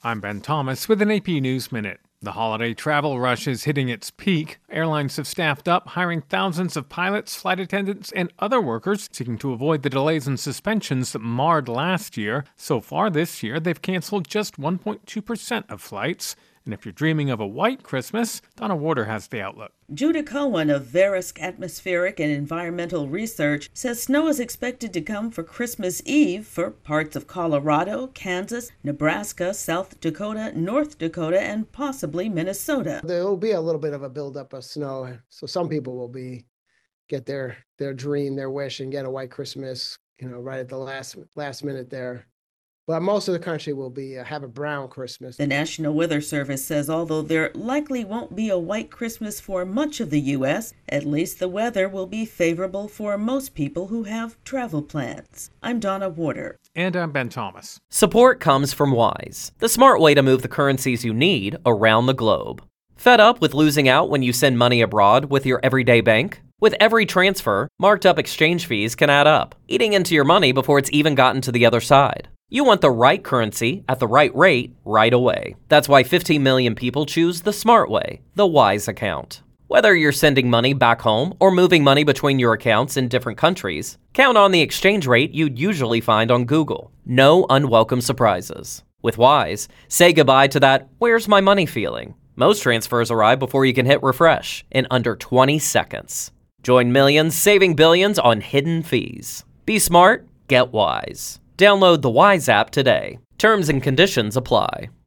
I'm Ben Thomas with an AP News Minute. The holiday travel rush is hitting its peak. Airlines have staffed up, hiring thousands of pilots, flight attendants, and other workers seeking to avoid the delays and suspensions that marred last year. So far this year, they've canceled just 1.2% of flights. And if you're dreaming of a white Christmas, Donna Warder has the outlook. Judah Cohen of Verisk Atmospheric and Environmental Research says snow is expected to come for Christmas Eve for parts of Colorado, Kansas, Nebraska, South Dakota, North Dakota, and possibly Minnesota. There will be a little bit of a buildup of snow, so some people will get their dream, their wish, and get a white Christmas, right at the last minute there. But most of the country will have a brown Christmas. The National Weather Service says although there likely won't be a white Christmas for much of the U.S., at least the weather will be favorable for most people who have travel plans. I'm Donna Warder. And I'm Ben Thomas. Support comes from Wise, the smart way to move the currencies you need around the globe. Fed up with losing out when you send money abroad with your everyday bank? With every transfer, marked up exchange fees can add up, eating into your money before it's even gotten to the other side. You want the right currency at the right rate right away. That's why 15 million people choose the smart way, the Wise account. Whether you're sending money back home or moving money between your accounts in different countries, count on the exchange rate you'd usually find on Google. No unwelcome surprises. With Wise, say goodbye to that "where's my money" feeling. Most transfers arrive before you can hit refresh in under 20 seconds. Join millions saving billions on hidden fees. Be smart, get Wise. Download the Wise app today. Terms and conditions apply.